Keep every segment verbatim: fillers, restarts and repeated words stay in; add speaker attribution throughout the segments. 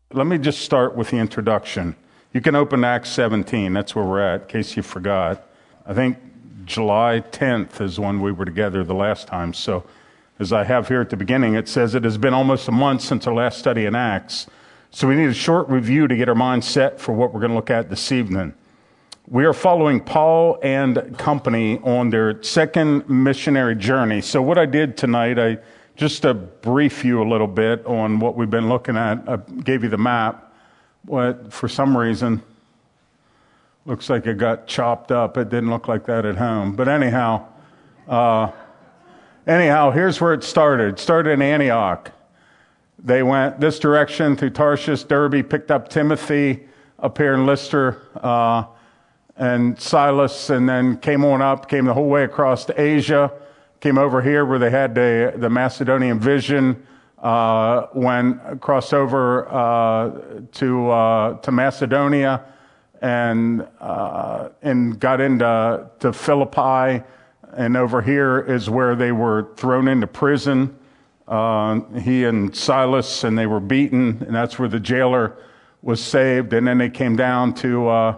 Speaker 1: let me just start with the introduction. You can open Acts seventeen. That's where we're at, in case you forgot. I think July tenth is when we were together the last time. So as I have here at the beginning, it says it has been almost a month since our last study in Acts. So we need a short review to get our minds set for what we're going to look at this evening. We are following Paul and company on their second missionary journey. So what I did tonight, I just to brief you a little bit on what we've been looking at, I gave you the map. What, for some reason, looks like it got chopped up. It didn't look like that at home. But anyhow, uh, anyhow, here's where it started. It started in Antioch. They went this direction through Tarshish, Derbe, picked up Timothy up here in Lystra, uh, and Silas, and then came on up, came the whole way across to Asia, came over here where they had the, the Macedonian vision, uh, went crossed over uh, to uh, to Macedonia, and uh, and got into to Philippi, and over here is where they were thrown into prison. Uh, he and Silas, and they were beaten, and that's where the jailer was saved. And then they came down to, uh,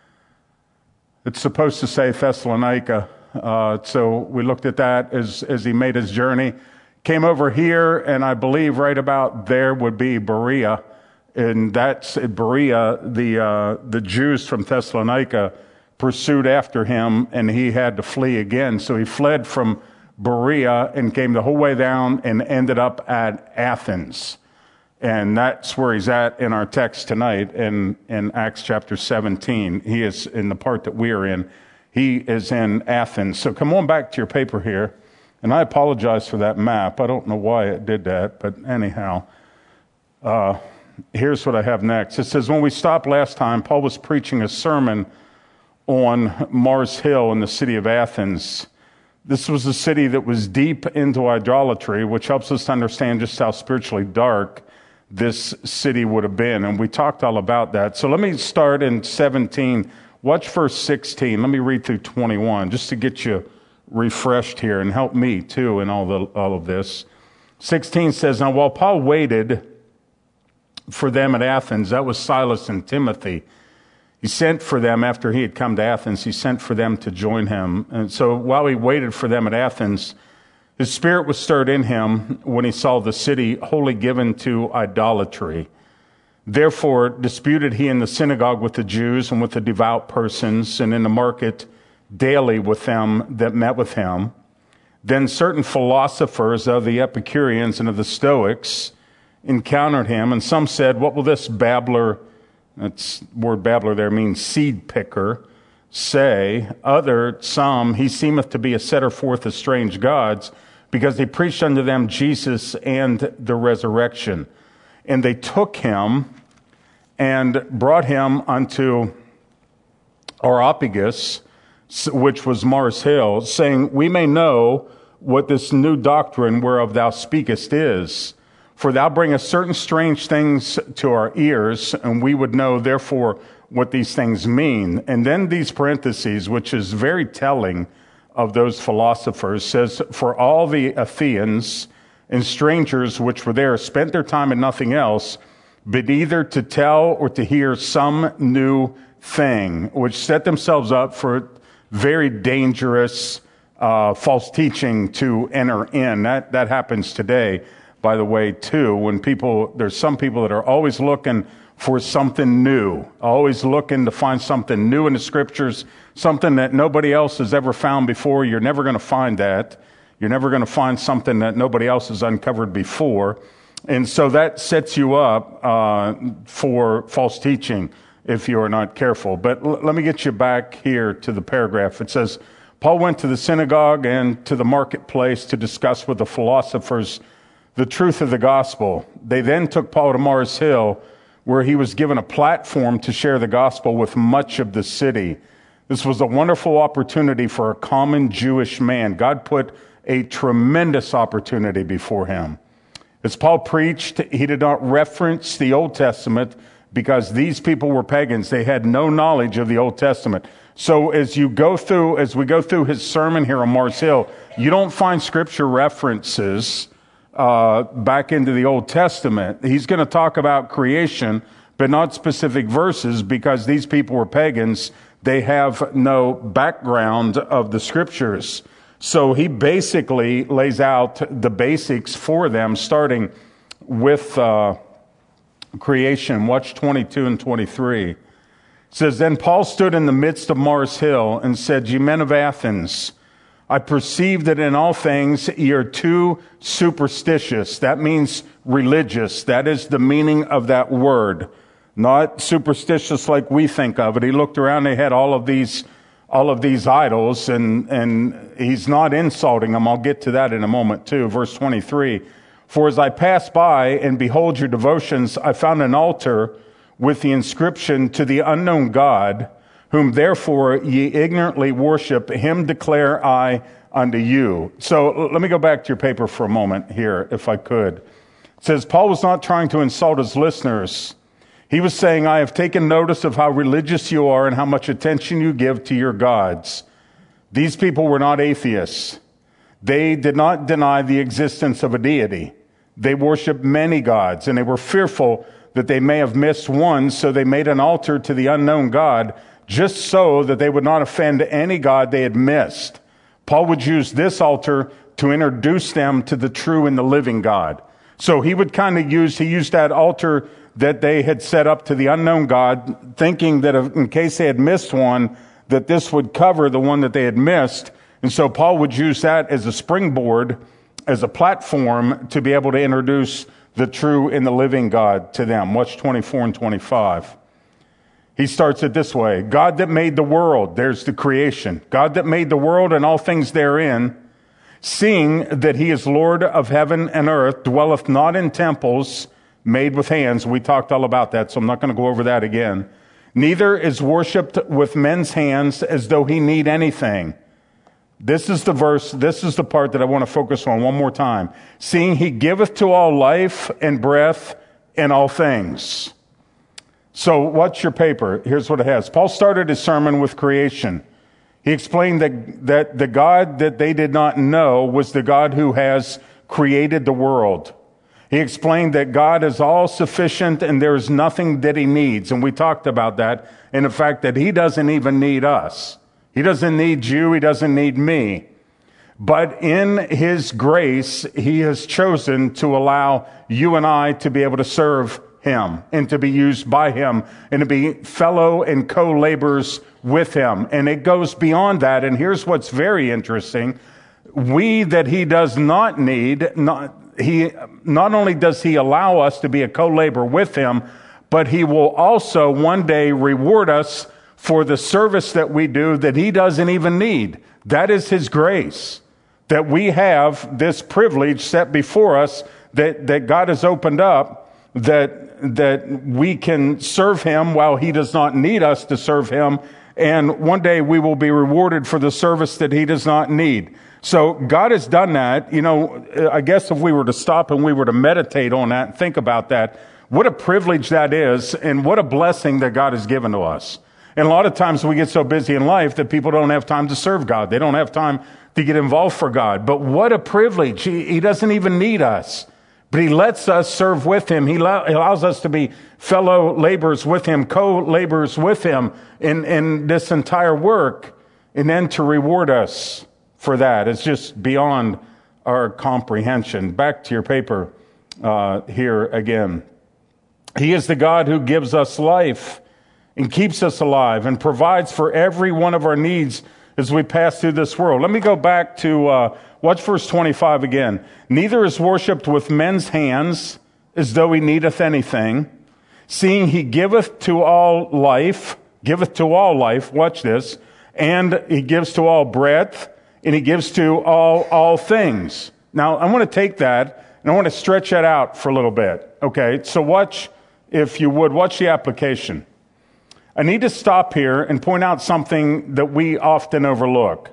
Speaker 1: it's supposed to say Thessalonica. Uh, so we looked at that as, as he made his journey. Came over here, and I believe right about there would be Berea. And that's at Berea, the, uh, the Jews from Thessalonica pursued after him, and he had to flee again. So he fled from Berea and came the whole way down and ended up at Athens. And that's where he's at in our text tonight in, in Acts chapter seventeen. He is in the part that we are in. He is in Athens. So come on back to your paper here. And I apologize for that map. I don't know why it did that, but anyhow, uh, here's what I have next. It says, when we stopped last time, Paul was preaching a sermon on Mars Hill in the city of Athens. This was a city that was deep into idolatry, which helps us to understand just how spiritually dark this city would have been. And we talked all about that. So let me start in seventeen. Watch verse sixteen. Let me read through twenty-one just to get you refreshed here and help me too in all, the, all of this. sixteen says, now while Paul waited for them at Athens, that was Silas and Timothy, he sent for them after he had come to Athens. He sent for them to join him. And so while he waited for them at Athens, his spirit was stirred in him when he saw the city wholly given to idolatry. Therefore disputed he in the synagogue with the Jews and with the devout persons, and in the market daily with them that met with him. Then certain philosophers of the Epicureans and of the Stoics encountered him, and some said, what will this babbler, that's word babbler there means seed picker, say? Other, some, he seemeth to be a setter forth of strange gods, because he preached unto them Jesus and the resurrection. And they took him and brought him unto Areopagus, which was Mars Hill, saying, we may know what this new doctrine whereof thou speakest is. For thou bringest certain strange things to our ears, and we would know, therefore, what these things mean. And then these parentheses, which is very telling of those philosophers, says, for all the Athenians and strangers which were there spent their time in nothing else, but either to tell or to hear some new thing, which set themselves up for very dangerous uh, false teaching to enter in. That, that happens today. By the way, too, when people, there's some people that are always looking for something new, always looking to find something new in the scriptures, something that nobody else has ever found before. You're never going to find that. You're never going to find something that nobody else has uncovered before. And so that sets you up uh, for false teaching if you are not careful. But l- let me get you back here to the paragraph. It says, Paul went to the synagogue and to the marketplace to discuss with the philosophers the truth of the gospel. They then took Paul to Mars Hill, where he was given a platform to share the gospel with much of the city. This was a wonderful opportunity for a common Jewish man. God put a tremendous opportunity before him. As Paul preached, he did not reference the Old Testament because these people were pagans. They had no knowledge of the Old Testament. So as you go through, as we go through his sermon here on Mars Hill, you don't find scripture references uh, back into the Old Testament. He's going to talk about creation, but not specific verses, because these people were pagans. They have no background of the scriptures. So he basically lays out the basics for them, starting with uh, creation. Watch twenty-two and twenty-three. It says, "Then Paul stood in the midst of Mars Hill and said, Ye men of Athens, I perceive that in all things ye are too superstitious." That means religious. That is the meaning of that word. Not superstitious like we think of it. He looked around, they had all of these all of these idols, and, and he's not insulting them. I'll get to that in a moment too. Verse twenty-three, "For as I passed by and behold your devotions, I found an altar with the inscription, To the unknown God, whom therefore ye ignorantly worship, him declare I unto you." So let me go back to your paper for a moment here, if I could. It says, Paul was not trying to insult his listeners. He was saying, I have taken notice of how religious you are and how much attention you give to your gods. These people were not atheists. They did not deny the existence of a deity. They worshiped many gods, and they were fearful that they may have missed one, so they made an altar to the unknown God, just so that they would not offend any god they had missed. Paul would use this altar to introduce them to the true and the living God. So he would kind of use, he used that altar that they had set up to the unknown God, thinking that if, in case they had missed one, that this would cover the one that they had missed. And so Paul would use that as a springboard, as a platform to be able to introduce the true and the living God to them. Watch twenty-four and twenty-five. He starts it this way. God that made the world, there's the creation. God that made the world and all things therein, seeing that he is Lord of heaven and earth, dwelleth not in temples made with hands. We talked all about that, so I'm not going to go over that again. Neither is worshipped with men's hands as though he need anything. This is the verse, this is the part that I want to focus on one more time. Seeing he giveth to all life and breath and all things. So what's your paper? Here's what it has. Paul started his sermon with creation. He explained that, that the God that they did not know was the God who has created the world. He explained that God is all sufficient and there is nothing that he needs. And we talked about that, and the fact that he doesn't even need us. He doesn't need you. He doesn't need me. But in his grace, he has chosen to allow you and I to be able to serve him and to be used by him and to be fellow and co-laborers with him. And it goes beyond that. And here's what's very interesting. We that he does not need, not, he, not only does he allow us to be a co-laborer with him, but he will also one day reward us for the service that we do that he doesn't even need. That is his grace. That we have this privilege set before us, that, that God has opened up, that, that we can serve him while he does not need us to serve him. And one day we will be rewarded for the service that he does not need. So God has done that. You know, I guess if we were to stop and we were to meditate on that and think about that, what a privilege that is, and what a blessing that God has given to us. And a lot of times we get so busy in life that people don't have time to serve God. They don't have time to get involved for God. But what a privilege. He, he doesn't even need us, but he lets us serve with him. He allow, allows us to be fellow laborers with him, co-laborers with him in, in this entire work, and then to reward us for that. It's just beyond our comprehension. Back to your paper uh, here again. He is the God who gives us life and keeps us alive and provides for every one of our needs as we pass through this world. Let me go back to, uh, watch verse twenty-five again. Neither is worshipped with men's hands as though he needeth anything, seeing he giveth to all life, giveth to all life, watch this, and he gives to all breath, and he gives to all, all things. Now, I want to take that and I want to stretch that out for a little bit. Okay, so watch, if you would, watch the application. I need to stop here and point out something that we often overlook.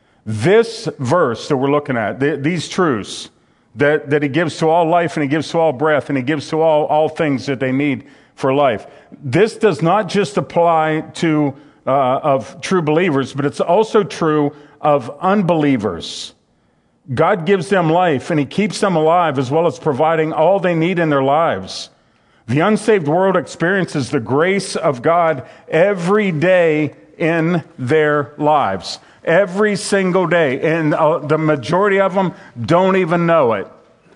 Speaker 1: This verse that we're looking at, th- these truths, that, that he gives to all life and he gives to all breath and he gives to all, all things that they need for life. This does not just apply to uh, of true believers, but it's also true of unbelievers. God gives them life, and he keeps them alive, as well as providing all they need in their lives. The unsaved world experiences the grace of God every day in their lives. Every single day. And uh, the majority of them don't even know it.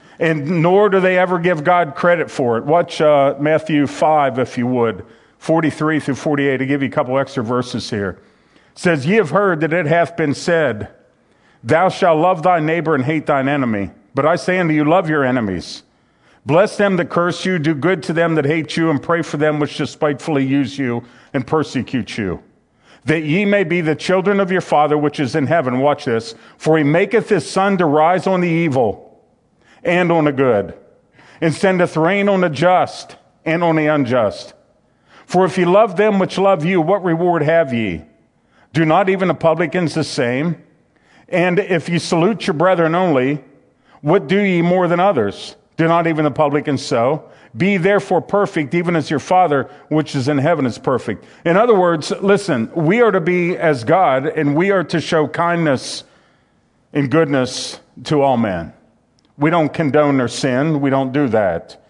Speaker 1: And nor do they ever give God credit for it. Watch uh, Matthew five, if you would, forty-three through forty-eight. I'll give you a couple extra verses here. It says, "Ye have heard that it hath been said, Thou shalt love thy neighbor and hate thine enemy. But I say unto you, love your enemies. Bless them that curse you, do good to them that hate you, and pray for them which despitefully use you and persecute you. That ye may be the children of your Father which is in heaven." Watch this. "For he maketh his sun to rise on the evil and on the good, and sendeth rain on the just and on the unjust. For if ye love them which love you, what reward have ye? Do not even the publicans the same? And if ye salute your brethren only, what do ye more than others? Do not even the publicans so? Be therefore perfect, even as your Father which is in heaven is perfect." In other words, listen, we are to be as God, and we are to show kindness and goodness to all men. We don't condone their sin. We don't do that.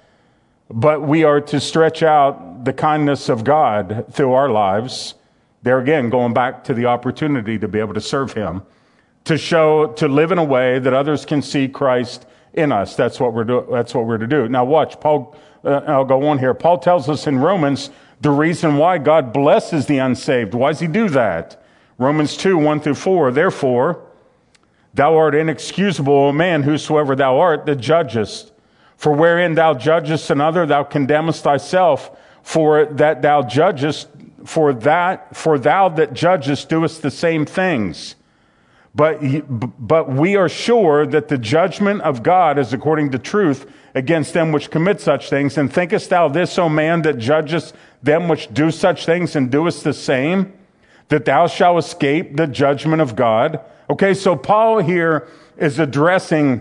Speaker 1: But we are to stretch out the kindness of God through our lives. There again, going back to the opportunity to be able to serve him, to show, to live in a way that others can see Christ in us. That's what we're doing. That's what we're to do. Now watch, Paul, uh, I'll go on here. Paul tells us in Romans the reason why God blesses the unsaved. Why does he do that? Romans two, one through four. "Therefore, thou art inexcusable, O man, whosoever thou art, that judgest. For wherein thou judgest another, thou condemnest thyself. For that thou judgest, for that, for thou that judgest doest the same things. But, but we are sure that the judgment of God is according to truth against them which commit such things. And thinkest thou this, O man, that judgest them which do such things and doest the same, that thou shalt escape the judgment of God?" Okay, so Paul here is addressing,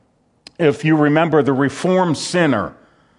Speaker 1: if you remember, the reformed sinner.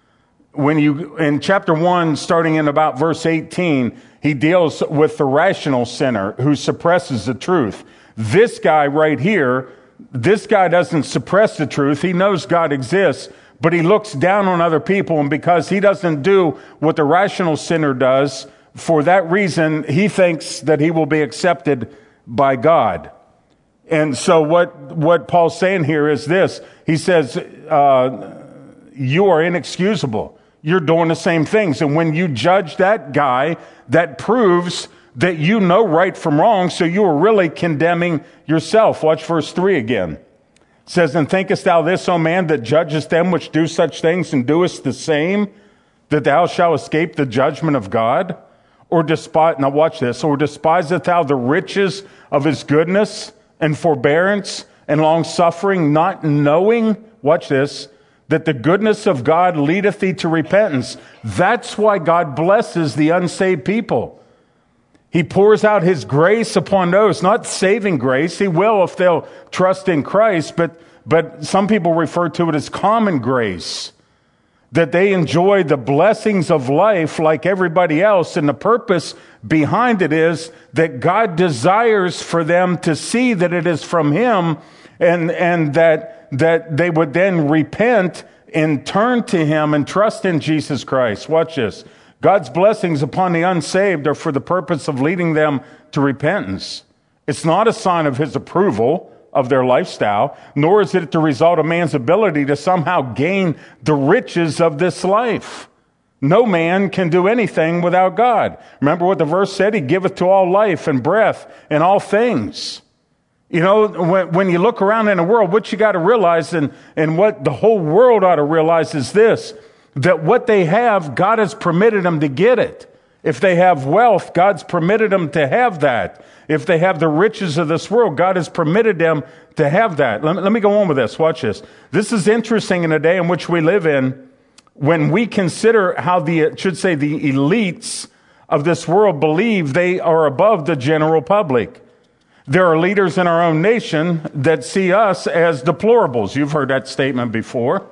Speaker 1: When you, in chapter one, starting in about verse eighteen, he deals with the rational sinner who suppresses the truth. This guy right here, this guy doesn't suppress the truth. He knows God exists, but he looks down on other people, and because he doesn't do what the rational sinner does, for that reason, he thinks that he will be accepted by God. And so what, what Paul's saying here is this. He says, uh, you are inexcusable. You're doing the same things. And when you judge that guy, that proves that you know right from wrong, so you are really condemning yourself. Watch verse three again. It says, "And thinkest thou this, O man, that judgest them which do such things and doest the same, that thou shalt escape the judgment of God? Or despise," now watch this, "or despiseth thou the riches of his goodness and forbearance and long suffering, not knowing," watch this, "that the goodness of God leadeth thee to repentance." That's why God blesses the unsaved people. He pours out his grace upon those, not saving grace. He will if they'll trust in Christ, but, but some people refer to it as common grace, that they enjoy the blessings of life like everybody else. And the purpose behind it is that God desires for them to see that it is from him, and, and that, that they would then repent and turn to him and trust in Jesus Christ. Watch this. God's blessings upon the unsaved are for the purpose of leading them to repentance. It's not a sign of his approval of their lifestyle, nor is it the result of man's ability to somehow gain the riches of this life. No man can do anything without God. Remember what the verse said? He giveth to all life and breath and all things. You know, when, when you look around in the world, what you got to realize, and, and what the whole world ought to realize, is this: that what they have, God has permitted them to get it. If they have wealth, God's permitted them to have that. If they have the riches of this world, God has permitted them to have that. Let me, let me go on with this. Watch this. This is interesting in a day in which we live in, when we consider how the, it should say, the elites of this world believe they are above the general public. There are leaders in our own nation that see us as deplorables. You've heard that statement before.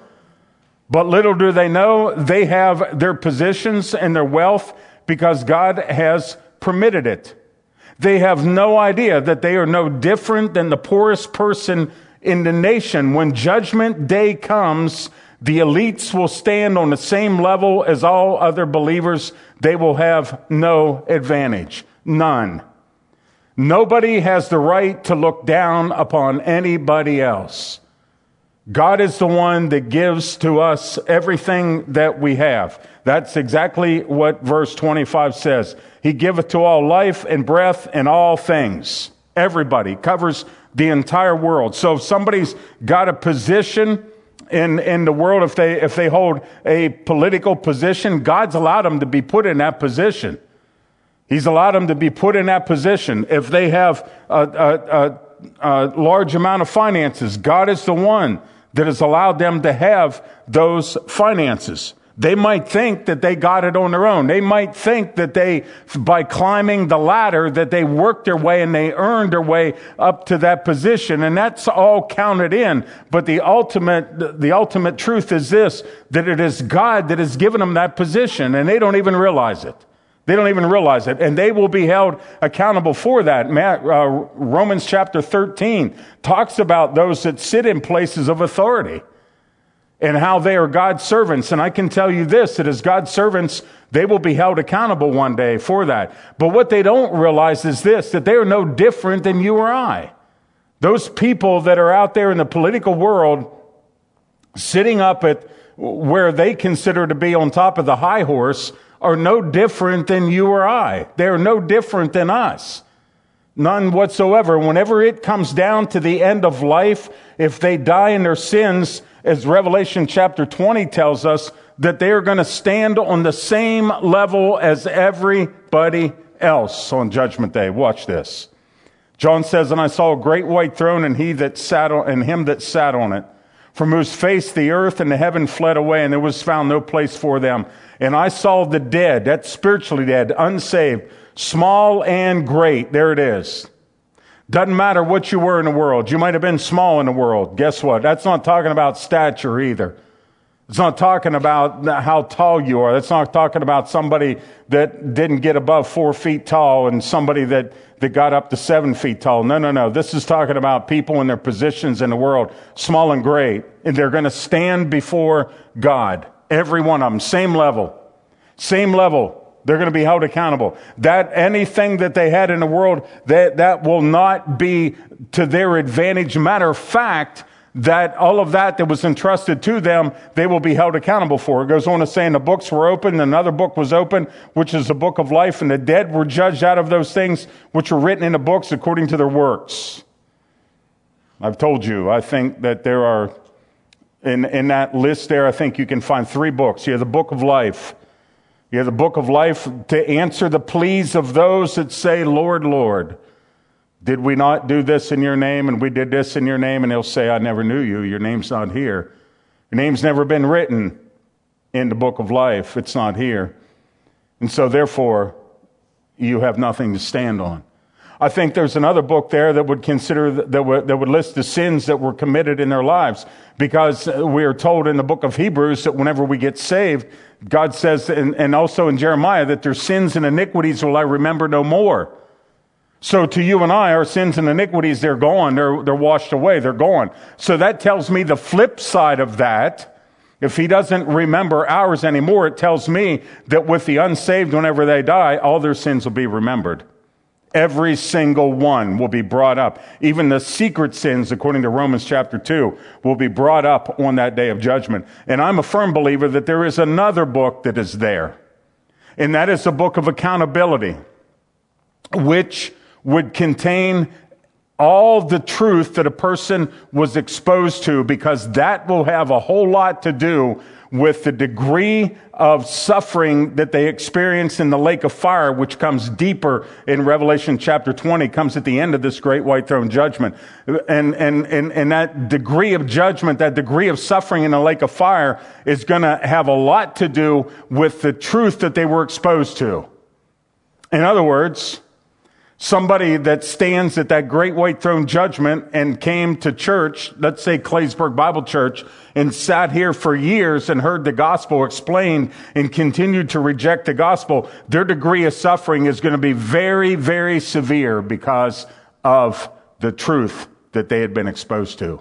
Speaker 1: But little do they know, they have their positions and their wealth because God has permitted it. They have no idea that they are no different than the poorest person in the nation. When judgment day comes, the elites will stand on the same level as all other believers. They will have no advantage. None. Nobody has the right to look down upon anybody else. God is the one that gives to us everything that we have. That's exactly what verse twenty-five says. He giveth to all life and breath and all things. Everybody. Covers the entire world. So if somebody's got a position in, in the world, if they, if they hold a political position, God's allowed them to be put in that position. He's allowed them to be put in that position. If they have a, a, a, a large amount of finances, God is the one that has allowed them to have those finances. They might think that they got it on their own. They might think that they, by climbing the ladder, that they worked their way and they earned their way up to that position. And that's all counted in. But the ultimate, the ultimate truth is this, that it is God that has given them that position, and they don't even realize it. They don't even realize it, and they will be held accountable for that. Matt, uh, Romans chapter thirteen talks about those that sit in places of authority and how they are God's servants. And I can tell you this, that as God's servants, they will be held accountable one day for that. But what they don't realize is this, that they are no different than you or I. Those people that are out there in the political world sitting up at where they consider to be on top of the high horse are no different than you or I. They're no different than us. None whatsoever. Whenever it comes down to the end of life, if they die in their sins, as Revelation chapter twenty tells us, that they are going to stand on the same level as everybody else on Judgment Day. Watch this. John says, "And I saw a great white throne, and he that sat on, and him that sat on it, from whose face the earth and the heaven fled away, and there was found no place for them. And I saw the dead," that's spiritually dead, unsaved, small and great. There it is. Doesn't matter what you were in the world. You might have been small in the world. Guess what? That's not talking about stature either. It's not talking about how tall you are. That's not talking about somebody that didn't get above four feet tall and somebody that, that got up to seven feet tall. No, no, no. This is talking about people in their positions in the world, small and great. And they're going to stand before God. Every one of them. Same level. Same level. They're going to be held accountable. That anything that they had in the world, that, that will not be to their advantage. Matter of fact, that all of that that was entrusted to them, they will be held accountable for. It goes on to say, and the books were opened, and another book was opened, which is the book of life, and the dead were judged out of those things which were written in the books according to their works. I've told you, I think that there are, in, in that list there, I think you can find three books. You have the book of life. You have the book of life to answer the pleas of those that say, Lord, Lord, did we not do this in your name, and we did this in your name? And they'll say, I never knew you. Your name's not here. Your name's never been written in the book of life. It's not here. And so therefore, you have nothing to stand on. I think there's another book there that would consider, that would, that would list the sins that were committed in their lives. Because we are told in the book of Hebrews that whenever we get saved, God says, and, and also in Jeremiah, that their sins and iniquities will I remember no more. So to you and I, our sins and iniquities, they're gone. They're, they're washed away. They're gone. So that tells me the flip side of that. If he doesn't remember ours anymore, it tells me that with the unsaved, whenever they die, all their sins will be remembered. Every single one will be brought up. Even the secret sins, according to Romans chapter two, will be brought up on that day of judgment. And I'm a firm believer that there is another book that is there. And that is the book of accountability, which would contain all the truth that a person was exposed to, because that will have a whole lot to do with the degree of suffering that they experience in the lake of fire, which comes deeper in Revelation chapter twenty, comes at the end of this great white throne judgment. And, and, and, and that degree of judgment, that degree of suffering in the lake of fire is going to have a lot to do with the truth that they were exposed to. In other words, somebody that stands at that great white throne judgment and came to church, let's say Claysburg Bible Church, and sat here for years and heard the gospel explained and continued to reject the gospel, their degree of suffering is going to be very, very severe because of the truth that they had been exposed to.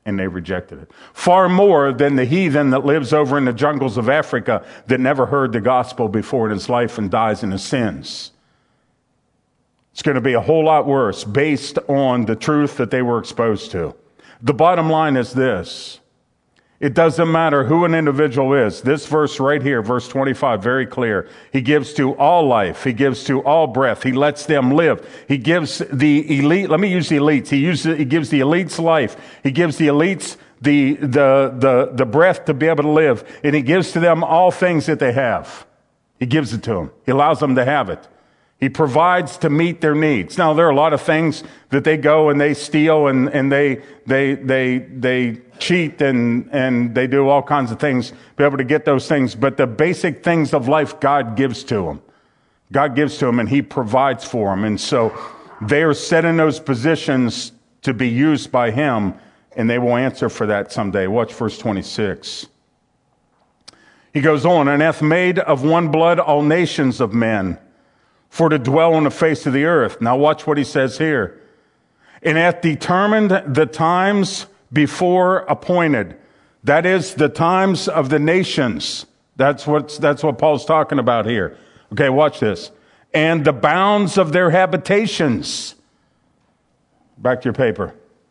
Speaker 1: and they rejected it. Far more than the heathen that lives over in the jungles of Africa that never heard the gospel before in his life and dies in his sins. It's going to be a whole lot worse based on the truth that they were exposed to. The bottom line is this. It doesn't matter who an individual is. This verse right here, verse twenty-five, very clear. He gives to all life. He gives to all breath. He lets them live. He gives the elite, let me use the elites. He uses, he gives the elites life. He gives the elites the, the, the, the breath to be able to live. And he gives to them all things that they have. He gives it to them. He allows them to have it. He provides to meet their needs. Now, there are a lot of things that they go and they steal and, and they, they, they, they cheat and, and they do all kinds of things to be able to get those things. But the basic things of life, God gives to them. God gives to them and he provides for them. And so they are set in those positions to be used by him, and they will answer for that someday. Watch verse twenty-six. He goes on, and hath made of one blood all nations of men, for to dwell on the face of the earth. Now watch what he says here. And hath determined the times before appointed. That is the times of the nations. That's what, that's what Paul's talking about here. Okay, watch this. And the bounds of their habitations. Back to your paper.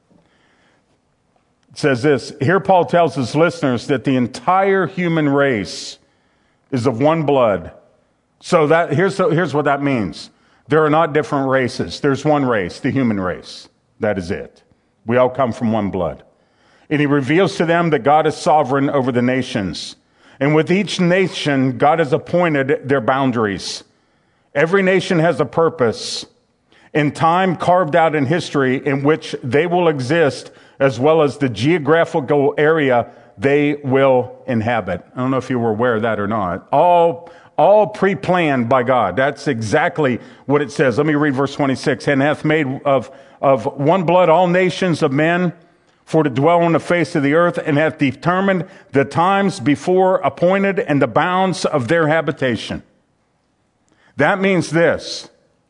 Speaker 1: It says this. Here Paul tells his listeners that the entire human race is of one blood. So that here's here's what that means. There are not different races. There's one race, the human race. That is it. We all come from one blood. And he reveals to them that God is sovereign over the nations. And with each nation, God has appointed their boundaries. Every nation has a purpose and time carved out in history in which they will exist, as well as the geographical area they will inhabit. I don't know if you were aware of that or not. All All pre-planned by God. That's exactly what it says. Let me read verse twenty-six. And hath made of, of one blood all nations of men for to dwell on the face of the earth, and hath determined the times before appointed and the bounds of their habitation. That means this,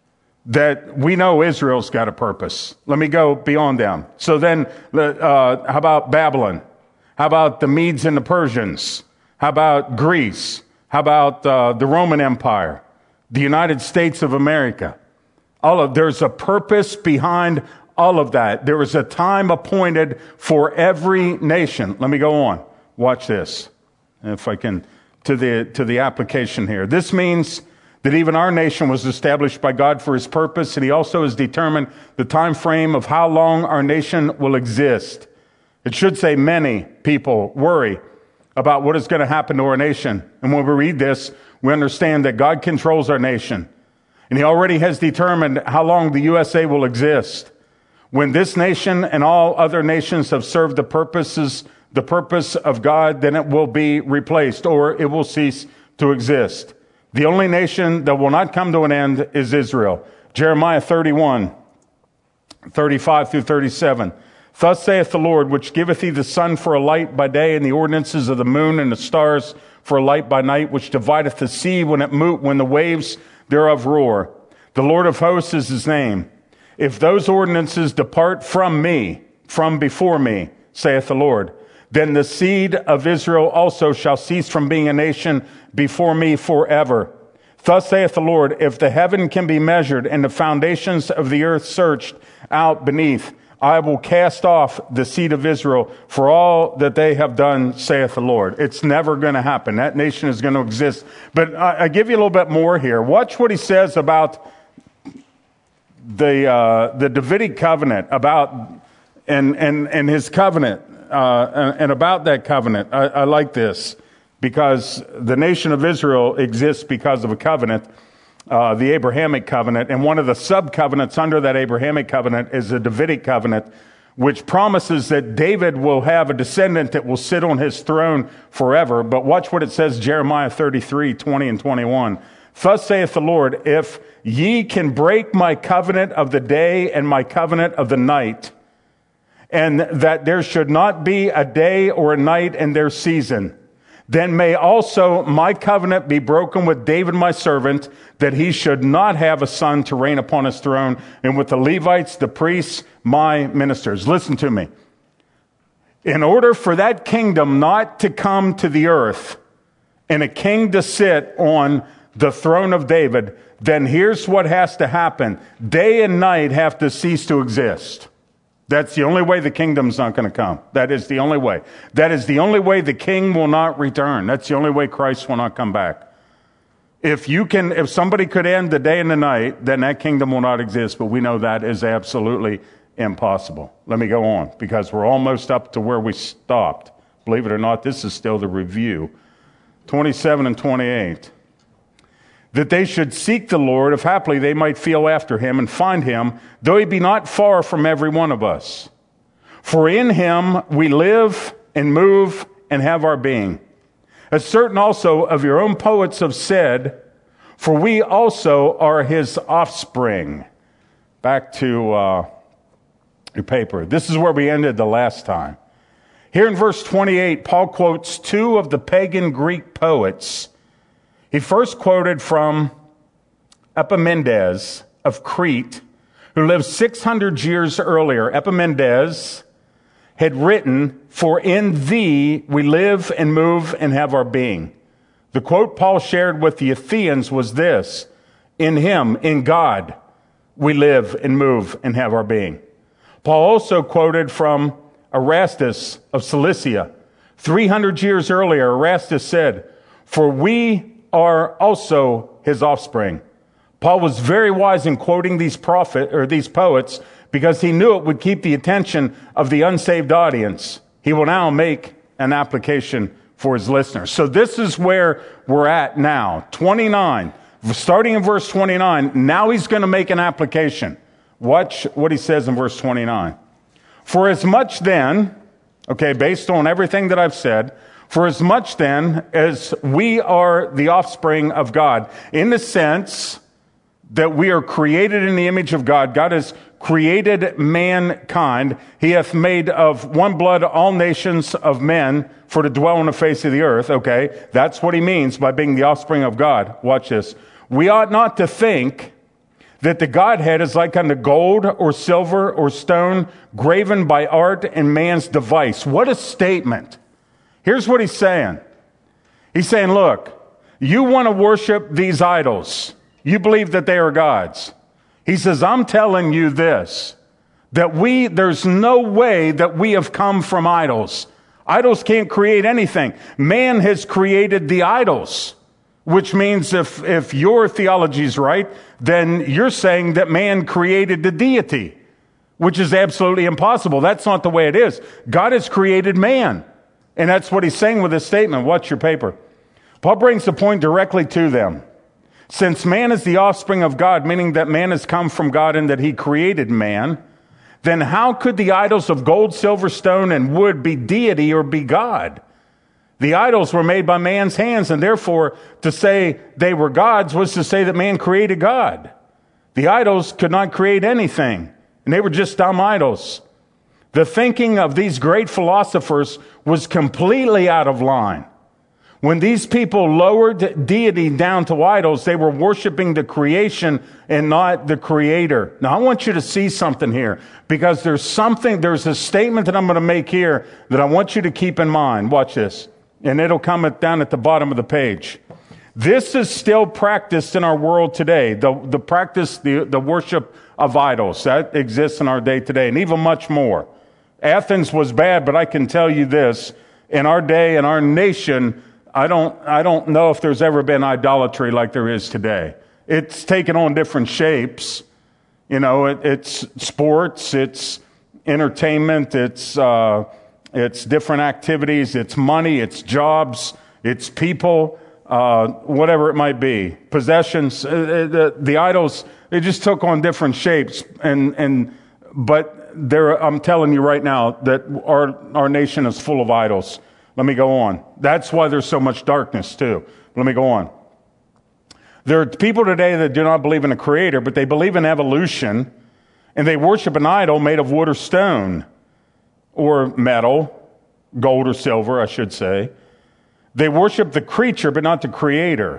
Speaker 1: that we know Israel's got a purpose. Let me go beyond them. So then, uh, how about Babylon? How about the Medes and the Persians? How about Greece? How about uh, the Roman Empire, the United States of America? All of there's a purpose behind all of that. There is a time appointed for every nation. Let me go on. Watch this, if I can, to the to the application here. This means that even our nation was established by God for his purpose, and he also has determined the time frame of how long our nation will exist. It should say many people worry about what is going to happen to our nation. And when we read this, we understand that God controls our nation. And he already has determined how long the U S A will exist. When this nation and all other nations have served the purposes, the purpose of God, then it will be replaced or it will cease to exist. The only nation that will not come to an end is Israel. Jeremiah thirty-one, thirty-five through thirty-seven. Thus saith the Lord, which giveth thee the sun for a light by day, and the ordinances of the moon and the stars for a light by night, which divideth the sea when it mo- when the waves thereof roar. The Lord of hosts is his name. If those ordinances depart from me, from before me, saith the Lord, then the seed of Israel also shall cease from being a nation before me forever. Thus saith the Lord, if the heaven can be measured and the foundations of the earth searched out beneath, I will cast off the seed of Israel for all that they have done, saith the Lord. It's never going to happen. That nation is going to exist. But I, I give you a little bit more here. Watch what he says about the uh, the Davidic covenant, about and and and his covenant, uh, and, and about that covenant. I, I like this because the nation of Israel exists because of a covenant. Uh, the Abrahamic covenant, and one of the sub-covenants under that Abrahamic covenant is the Davidic covenant, which promises that David will have a descendant that will sit on his throne forever. But watch what it says, Jeremiah thirty-three, twenty and twenty-one. Thus saith the Lord, if ye can break my covenant of the day and my covenant of the night, and that there should not be a day or a night in their season, then may also my covenant be broken with David my servant, that he should not have a son to reign upon his throne, and with the Levites, the priests, my ministers. Listen to me. In order for that kingdom not to come to the earth and a king to sit on the throne of David, then here's what has to happen. Day and night have to cease to exist. That's the only way the kingdom's not going to come. That is the only way. That is the only way the king will not return. That's the only way Christ will not come back. If you can, if somebody could end the day and the night, then that kingdom will not exist, but we know that is absolutely impossible. Let me go on, because we're almost up to where we stopped. Believe it or not, this is still the review. twenty-seven and twenty-eight. That they should seek the Lord, if haply they might feel after him and find him, though he be not far from every one of us. For in him we live and move and have our being. As certain also of your own poets have said, for we also are his offspring. Back to uh, your paper. This is where we ended the last time. Here in verse twenty-eight, Paul quotes two of the pagan Greek poets. He first quoted from Epimenides of Crete, who lived six hundred years earlier. Epimenides had written, for in thee we live and move and have our being. The quote Paul shared with the Athenians was this, in him, in God, we live and move and have our being. Paul also quoted from Erastus of Cilicia. three hundred years earlier, Erastus said, for we are also his offspring. Paul was very wise in quoting these prophet or these poets because he knew it would keep the attention of the unsaved audience. He will now make an application for his listeners. So this is where we're at now. twenty-nine, starting in verse twenty-nine, now he's going to make an application. Watch what he says in verse twenty-nine. For as much then, okay, based on everything that I've said, for as much then as we are the offspring of God, in the sense that we are created in the image of God, God has created mankind. He hath made of one blood all nations of men for to dwell on the face of the earth. Okay, that's what he means by being the offspring of God. Watch this. We ought not to think that the Godhead is like unto gold or silver or stone graven by art and man's device. What a statement. Here's what he's saying. He's saying, look, you want to worship these idols. You believe that they are gods. He says, I'm telling you this, that we, there's no way that we have come from idols. Idols can't create anything. Man has created the idols, which means if, if your theology is right, then you're saying that man created the deity, which is absolutely impossible. That's not the way it is. God has created man. And that's what he's saying with this statement. Watch your paper. Paul brings the point directly to them. Since man is the offspring of God, meaning that man has come from God and that he created man, then how could the idols of gold, silver, stone, and wood be deity or be God? The idols were made by man's hands, and therefore to say they were gods was to say that man created God. The idols could not create anything, and they were just dumb idols. The thinking of these great philosophers was completely out of line. When these people lowered deity down to idols, they were worshiping the creation and not the creator. Now, I want you to see something here, because there's something, there's a statement that I'm going to make here that I want you to keep in mind. Watch this. And it'll come at, down at the bottom of the page. This is still practiced in our world today. The, the practice, the, the worship of idols. That exists in our day today, and even much more. Athens was bad, but I can tell you this. In our day, in our nation, I don't, I don't know if there's ever been idolatry like there is today. It's taken on different shapes. You know, it, it's sports, it's entertainment, it's, uh, it's different activities, it's money, it's jobs, it's people, uh, whatever it might be. Possessions, uh, the, the idols, they just took on different shapes. And, and, but there, I'm telling you right now that our, our nation is full of idols. Let me go on. That's why there's so much darkness too. Let me go on. There are people today that do not believe in a creator, but they believe in evolution, and they worship an idol made of wood or stone, or metal, gold or silver, I should say. They worship the creature, but not the creator.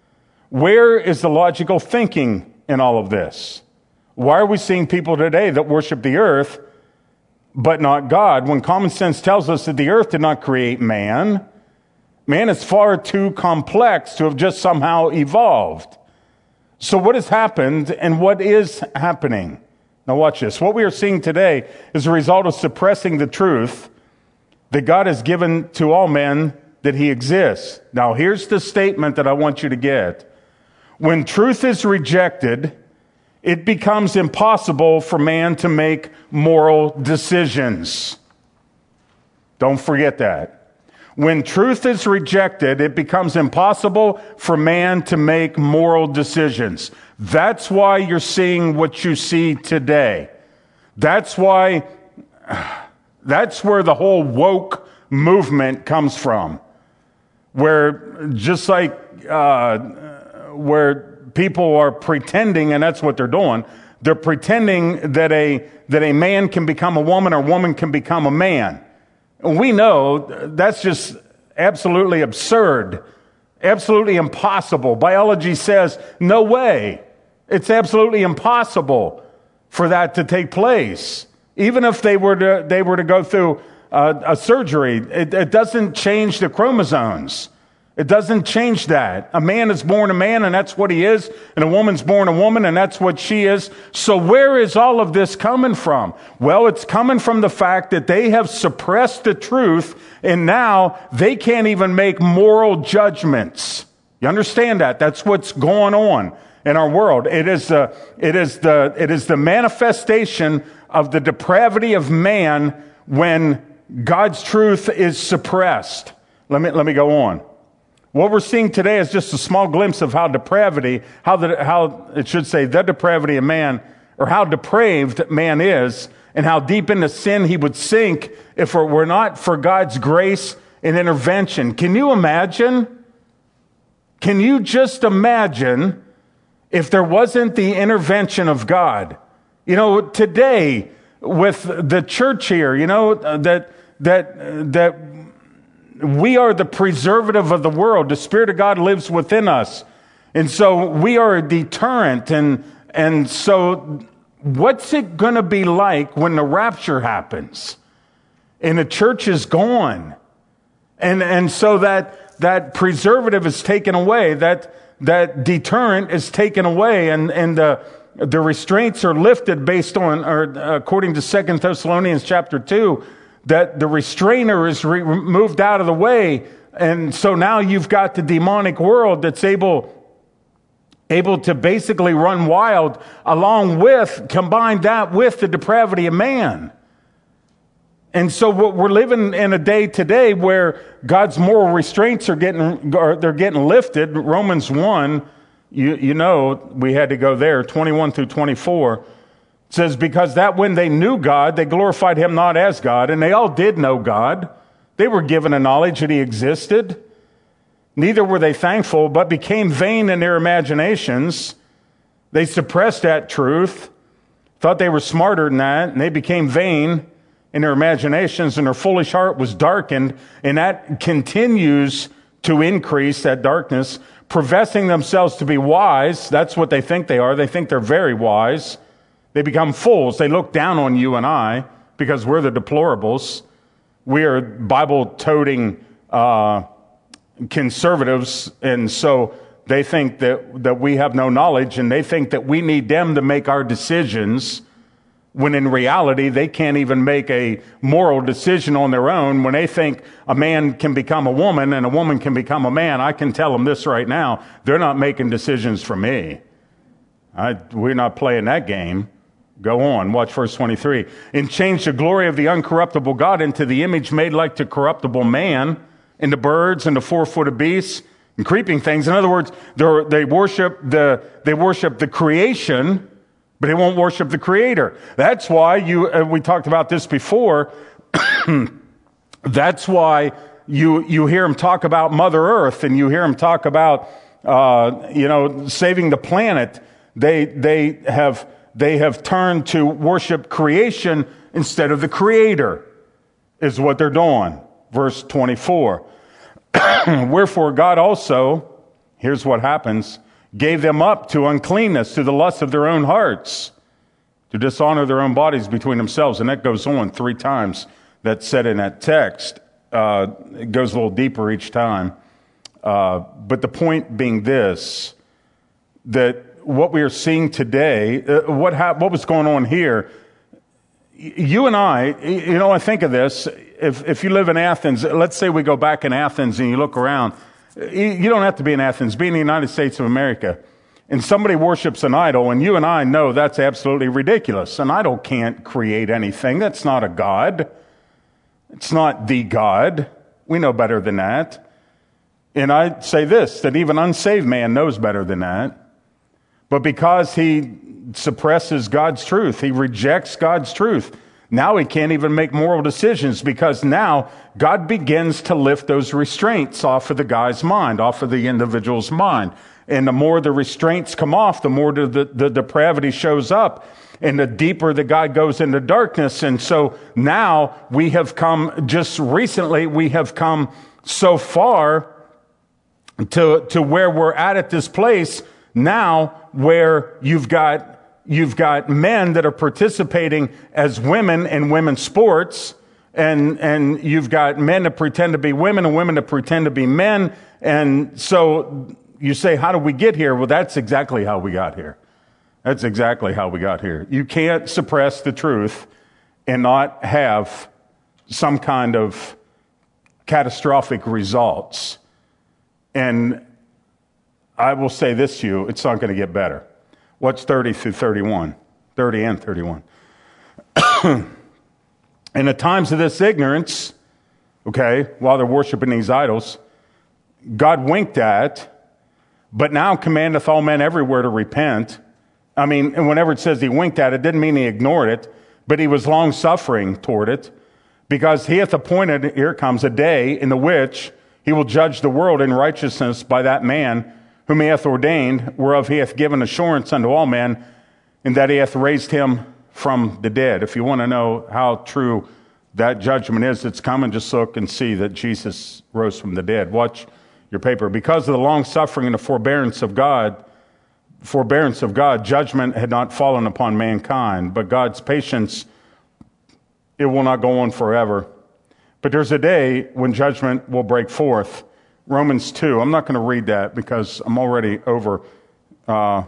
Speaker 1: Where is the logical thinking in all of this? Why are we seeing people today that worship the earth, but not God. When common sense tells us that the earth did not create man, man is far too complex to have just somehow evolved. So what has happened and what is happening? Now watch this. What we are seeing today is a result of suppressing the truth that God has given to all men, that he exists. Now here's the statement that I want you to get. When truth is rejected, it becomes impossible for man to make moral decisions. Don't forget that. When truth is rejected, it becomes impossible for man to make moral decisions. That's why you're seeing what you see today. That's why, that's where the whole woke movement comes from. Where just like, uh, where people are pretending, and that's what they're doing, they're pretending that a, that a man can become a woman or a woman can become a man. We know that's just absolutely absurd, absolutely impossible. Biology says, no way. It's absolutely impossible for that to take place. Even if they were to, they were to go through uh, a surgery, it, it doesn't change the chromosomes. It doesn't change that. A man is born a man, and that's what he is, and a woman's born a woman, and that's what she is. So where is all of this coming from? Well, it's coming from the fact that they have suppressed the truth, and now they can't even make moral judgments. You understand that? That's what's going on in our world. It is the, it is the, it is the manifestation of the depravity of man when God's truth is suppressed. Let me, let me go on. What we're seeing today is just a small glimpse of how depravity, how the, how it should say the depravity of man, or how depraved man is, and how deep into sin he would sink if it were not for God's grace and intervention. Can you imagine? Can you just imagine if there wasn't the intervention of God? You know, today with the church here, you know, that, that, that, we are the preservative of the world. The Spirit of God lives within us. And so we are a deterrent. And, and so what's it going to be like when the rapture happens and the church is gone? And, and so that, that preservative is taken away, that, that deterrent is taken away, and, and the, the restraints are lifted based on, or according to Second Thessalonians chapter two, that the restrainer is re- moved out of the way. And so now you've got the demonic world that's able, able to basically run wild, along with, combine that with the depravity of man. And so what we're living in a day today where God's moral restraints are getting, are, they're getting lifted. Romans one, you, you know, we had to go there, twenty-one through twenty-four. It says, because that when they knew God, they glorified him not as God, and they all did know God. They were given a knowledge that he existed. Neither were they thankful, but became vain in their imaginations. They suppressed that truth, thought they were smarter than that, and they became vain in their imaginations, and their foolish heart was darkened, and that continues to increase, that darkness, professing themselves to be wise. That's what they think they are. They think they're very wise. They become fools. They look down on you and I because we're the deplorables. We are Bible-toting uh, conservatives, and so they think that, that we have no knowledge, and they think that we need them to make our decisions, when in reality they can't even make a moral decision on their own. When they think a man can become a woman and a woman can become a man, I can tell them this right now, they're not making decisions for me. I, we're not playing that game. Go on, watch verse twenty-three. And change the glory of the uncorruptible God into the image made like to corruptible man, into birds and the four-footed beasts and creeping things. In other words, they worship the they worship the creation, but they won't worship the Creator. That's why you uh, we talked about this before. That's why you you hear him talk about Mother Earth, and you hear him talk about uh, you know saving the planet. They they have. They have turned to worship creation instead of the Creator, is what they're doing. Verse twenty-four. Wherefore God also, here's what happens, gave them up to uncleanness, to the lust of their own hearts, to dishonor their own bodies between themselves. And that goes on three times. That's said in that text. Uh, it goes a little deeper each time. Uh, but the point being this, that what we are seeing today, uh, what ha- what was going on here, you and I, you know, I think of this, if, if you live in Athens, let's say we go back in Athens and you look around, you don't have to be in Athens, be in the United States of America, and somebody worships an idol, and you and I know that's absolutely ridiculous. An idol can't create anything. That's not a God. It's not the God. We know better than that. And I say this, that even unsaved man knows better than that. But because he suppresses God's truth, he rejects God's truth, now he can't even make moral decisions, because now God begins to lift those restraints off of the guy's mind, off of the individual's mind. And the more the restraints come off, the more the, the, the depravity shows up, and the deeper the guy goes into darkness. And so now we have come, just recently, we have come so far to, to where we're at at this place now, where you've got You've got men that are participating as women in women's sports, and and you've got men that pretend to be women and women that pretend to be men. And so you say, how did we get here? Well, that's exactly how we got here. That's exactly how we got here. You can't suppress the truth and not have some kind of catastrophic results. And I will say this to you, it's not going to get better. What's thirty through thirty-one? thirty and thirty-one. In the times of this ignorance, okay, while they're worshiping these idols, God winked at, but now commandeth all men everywhere to repent. I mean, and whenever it says he winked at, it didn't mean he ignored it, but he was long-suffering toward it, because he hath appointed, here comes a day in the which he will judge the world in righteousness by that man whom he hath ordained, whereof he hath given assurance unto all men, in that he hath raised him from the dead. If you want to know how true that judgment is that's coming, just look and see that Jesus rose from the dead. Watch your paper. Because of the long suffering and the forbearance of God, forbearance of God, judgment had not fallen upon mankind, but God's patience, it will not go on forever. But there's a day when judgment will break forth. Romans two. I'm not going to read that because I'm already over. Uh,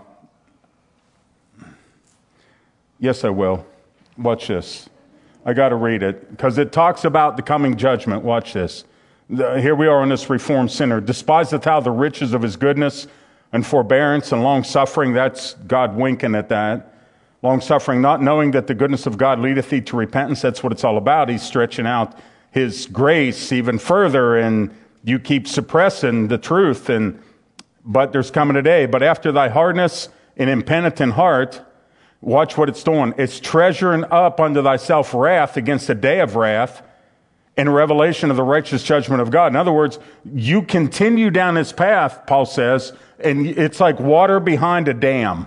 Speaker 1: yes, I will. Watch this. I got to read it because it talks about the coming judgment. Watch this. The, here we are in this reformed sinner. Despiseth thou the riches of his goodness and forbearance and long suffering. That's God winking at that. Long suffering, not knowing that the goodness of God leadeth thee to repentance. That's what it's all about. He's stretching out his grace even further, and you keep suppressing the truth, and but there's coming a day. But after thy hardness and impenitent heart, watch what it's doing. It's treasuring up unto thyself wrath against the day of wrath and revelation of the righteous judgment of God. In other words, you continue down this path, Paul says, and it's like water behind a dam.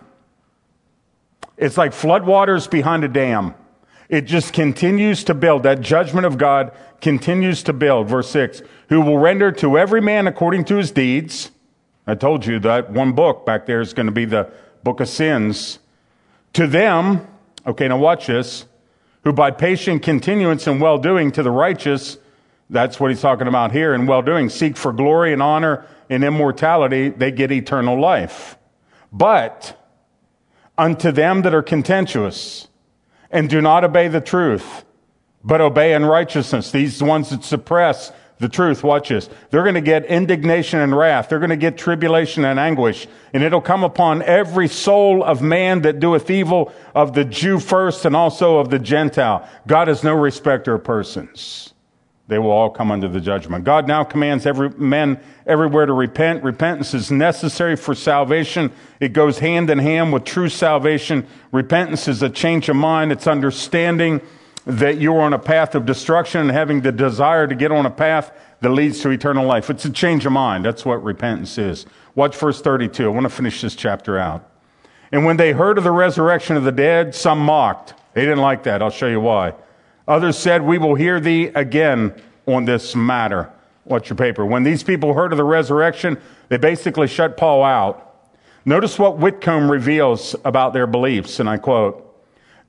Speaker 1: It's like floodwaters behind a dam. It just continues to build. That judgment of God continues to build. Verse six, who will render to every man according to his deeds. I told you that one book back there is going to be the book of sins. To them, okay, now watch this, who by patient continuance and well-doing to the righteous, that's what he's talking about here, in well-doing, seek for glory and honor and immortality, they get eternal life. But unto them that are contentious and do not obey the truth, but obey unrighteousness. These ones that suppress the truth, watch this. They're going to get indignation and wrath. They're going to get tribulation and anguish. And it'll come upon every soul of man that doeth evil, of the Jew first and also of the Gentile. God is no respecter of persons. They will all come under the judgment. God now commands every men everywhere to repent. Repentance is necessary for salvation. It goes hand in hand with true salvation. Repentance is a change of mind. It's understanding that you're on a path of destruction and having the desire to get on a path that leads to eternal life. It's a change of mind. That's what repentance is. Watch verse thirty-two. I want to finish this chapter out. And when they heard of the resurrection of the dead, some mocked. They didn't like that. I'll show you why. Others said, we will hear thee again on this matter. Watch your paper. When these people heard of the resurrection, they basically shut Paul out. Notice what Whitcomb reveals about their beliefs, and I quote,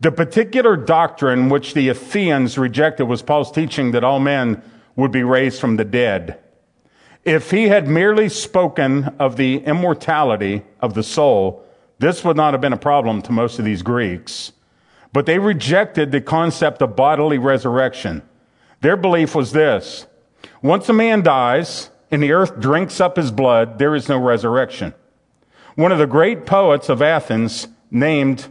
Speaker 1: The particular doctrine which the Athenians rejected was Paul's teaching that all men would be raised from the dead. If he had merely spoken of the immortality of the soul, this would not have been a problem to most of these Greeks. But they rejected the concept of bodily resurrection. Their belief was this: once a man dies and the earth drinks up his blood, there is no resurrection. One of the great poets of Athens, named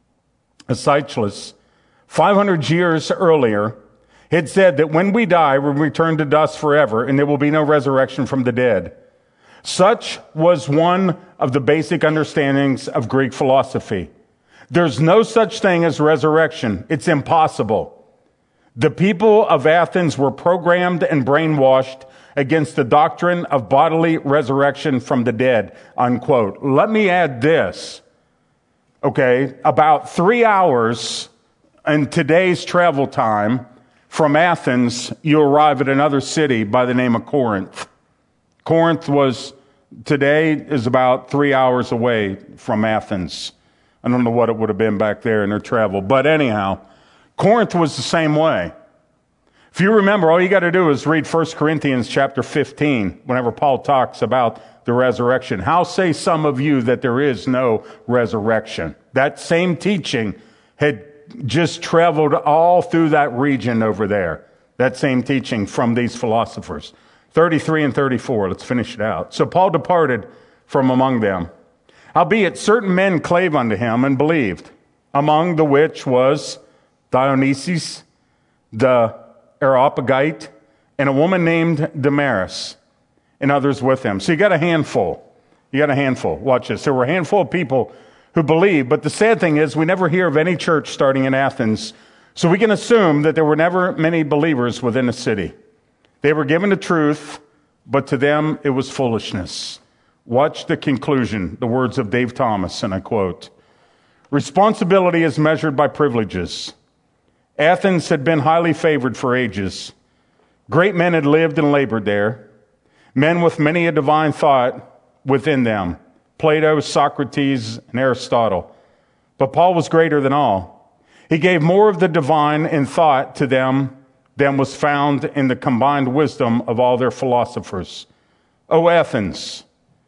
Speaker 1: Aeschylus, five hundred years earlier, had said that when we die, we return to dust forever, and there will be no resurrection from the dead. Such was one of the basic understandings of Greek philosophy. There's no such thing as resurrection. It's impossible. The people of Athens were programmed and brainwashed against the doctrine of bodily resurrection from the dead, unquote. Let me add this. Okay, about three hours in today's travel time from Athens, you arrive at another city by the name of Corinth. Corinth was, today, is about three hours away from Athens. I don't know what it would have been back there in their travel. But anyhow, Corinth was the same way. If you remember, all you got to do is read First Corinthians chapter fifteen, whenever Paul talks about the resurrection. How say some of you that there is no resurrection? That same teaching had just traveled all through that region over there. That same teaching from these philosophers. thirty-three and thirty-four, let's finish it out. So Paul departed from among them. Howbeit certain men clave unto him and believed, among the which was Dionysius the Areopagite, and a woman named Damaris, and others with him. So you got a handful. You got a handful. Watch this. There were a handful of people who believed, but the sad thing is we never hear of any church starting in Athens, so we can assume that there were never many believers within the city. They were given the truth, but to them it was foolishness. Watch the conclusion, the words of Dave Thomas, and I quote, "Responsibility is measured by privileges. Athens had been highly favored for ages. Great men had lived and labored there, men with many a divine thought within them, Plato, Socrates, and Aristotle. But Paul was greater than all. He gave more of the divine in thought to them than was found in the combined wisdom of all their philosophers. O Athens,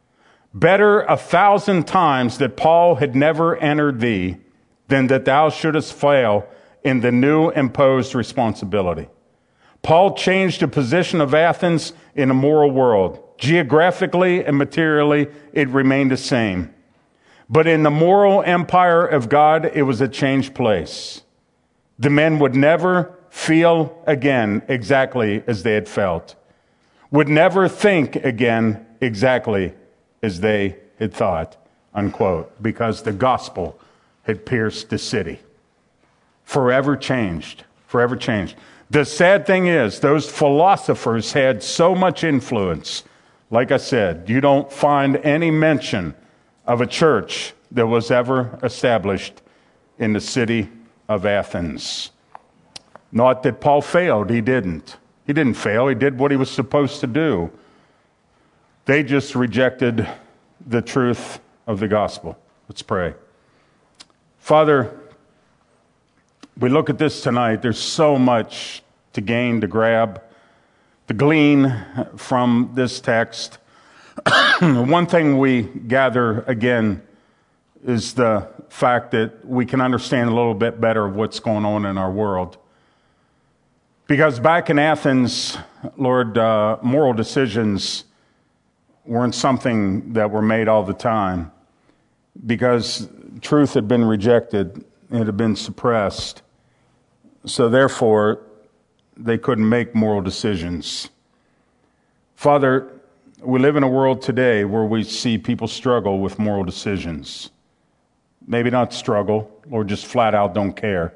Speaker 1: better a thousand times that Paul had never entered thee than that thou shouldest fail in the new imposed responsibility." Paul changed the position of Athens in a moral world. Geographically and materially, it remained the same. But in the moral empire of God, it was a changed place. The men would never feel again exactly as they had felt, would never think again exactly as they had thought, unquote, because the gospel had pierced the city. Forever changed, forever changed. The sad thing is, those philosophers had so much influence. Like I said, you don't find any mention of a church that was ever established in the city of Athens. Not that Paul failed, he didn't. He didn't fail, he did what he was supposed to do. They just rejected the truth of the gospel. Let's pray. Father, we look at this tonight, there's so much to gain, to grab, to glean from this text. One thing we gather again is the fact that we can understand a little bit better what's going on in our world. Because back in Athens, Lord, uh, moral decisions weren't something that were made all the time, because truth had been rejected, it had been suppressed. So therefore, they couldn't make moral decisions. Father, we live in a world today where we see people struggle with moral decisions. Maybe not struggle, or just flat out don't care.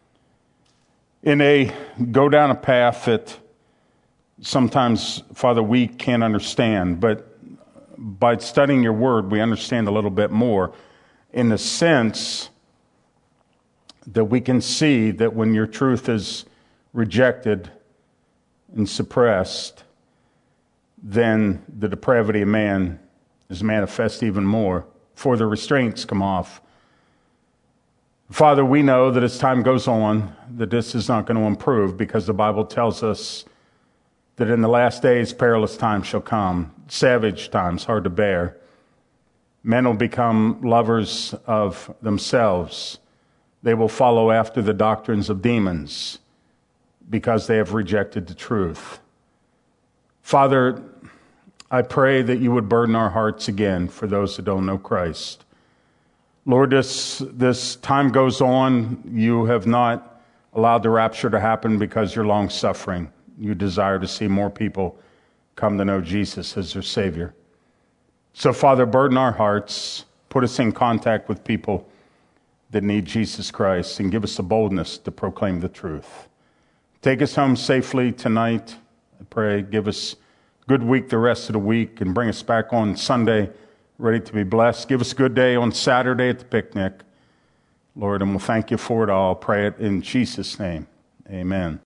Speaker 1: And they go down a path that sometimes, Father, we can't understand, but by studying your word, we understand a little bit more in the sense that we can see that when your truth is rejected and suppressed, then the depravity of man is manifest even more, for the restraints come off. Father, we know that as time goes on, that this is not going to improve because the Bible tells us that in the last days perilous times shall come, savage times, hard to bear. Men will become lovers of themselves. They will follow after the doctrines of demons because they have rejected the truth. Father, I pray that you would burden our hearts again for those that don't know Christ. Lord, this, this time goes on. You have not allowed the rapture to happen because you're long-suffering. You desire to see more people come to know Jesus as their Savior. So, Father, burden our hearts. Put us in contact with people that need Jesus Christ and give us the boldness to proclaim the truth. Take us home safely tonight. I pray, give us a good week the rest of the week and bring us back on Sunday ready to be blessed. Give us a good day on Saturday at the picnic, Lord, and we'll thank you for it all. Pray it in Jesus' name. Amen.